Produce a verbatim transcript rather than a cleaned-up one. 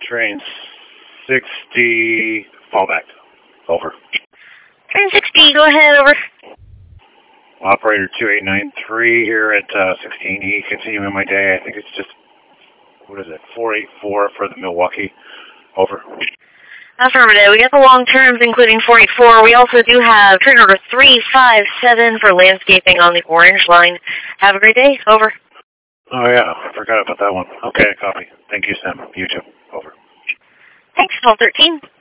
Train sixty, fallback. Over. Train sixty, go ahead, over. Operator two eight nine three here at uh, sixteen E, continuing my day. I think it's just, what is it, four eight four for the Milwaukee. Over. Affirmative. We got the long terms, including four eight four. We also do have train order three five seven for landscaping on the orange line. Have a great day. Over. Oh, yeah. I forgot about that one. Okay, copy. Thank you, Sam. You too. Over. Thanks, twelve thirteen.